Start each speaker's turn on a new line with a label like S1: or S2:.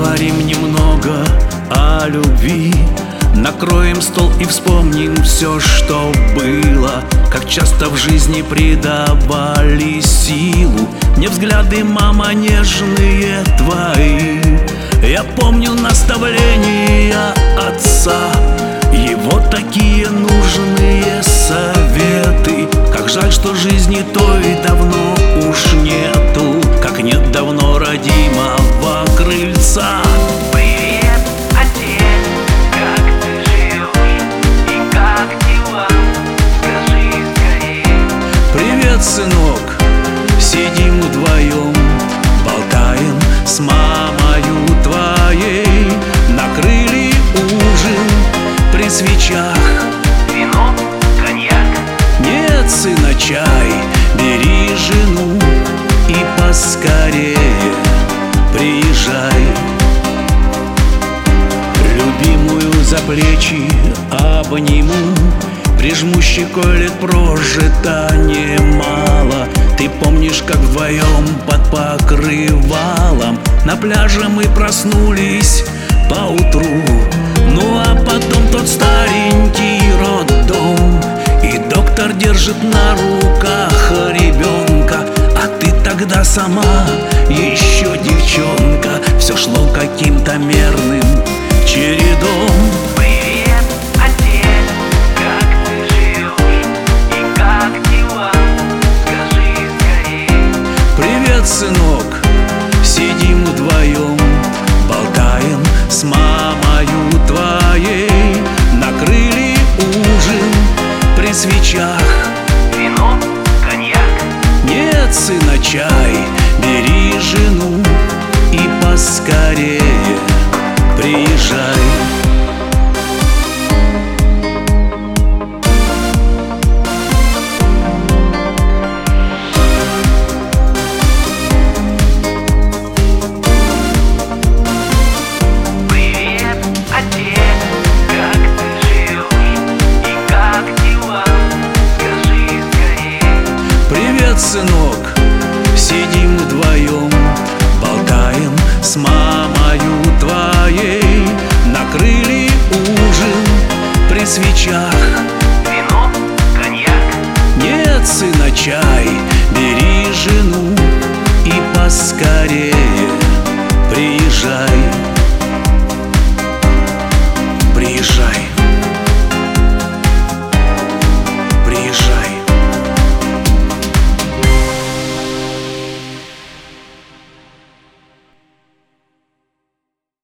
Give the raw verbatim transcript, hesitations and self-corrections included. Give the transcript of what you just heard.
S1: Поговорим немного о любви, накроем стол и вспомним все, что было. Как часто в жизни придавали силу мне взгляды, мама, нежные твои. Я помню наставления отца, его такие нужные советы. Как жаль, что жизни той давно уж нету, как нет давно родимого крыльца.
S2: Привет, отец, как ты живешь и как дела? Скажи скорее.
S1: Привет, сынок, сидим вдвоем, болтаем с мамою твоей. Накрыли ужин при свечах.
S2: Вино, коньяк.
S1: Нет, сына, чай, бери жену и поскорее приезжай. Любимую за плечи обниму, прижму щекой, лет прожито немало. Ты помнишь, как вдвоем под покрывалом на пляже мы проснулись поутру? Ну а потом тот старенький роддом, и доктор держит на руках ребенка. А ты тогда сама еще девчонка. Все шло каким-то мерным чередом.
S2: Привет, отец, как ты живешь и как дела? Скажи скорее.
S1: Привет, сынок, сидим вдвоем, болтаем с мамою твоей. Накрыли ужин при свечах.
S2: Вино, коньяк.
S1: Нет, сына, чай, бери жену и поскорее приезжай.
S2: Привет, отец, как ты живешь и как дела? Скажи скорее.
S1: Привет, сынок, сидим вдвоем, болтаем с мамою твоей. Накрыли ужин при свечах.
S2: Вино, коньяк.
S1: Нет, сына, чай, бери жену и поскорее приезжай. Приезжай.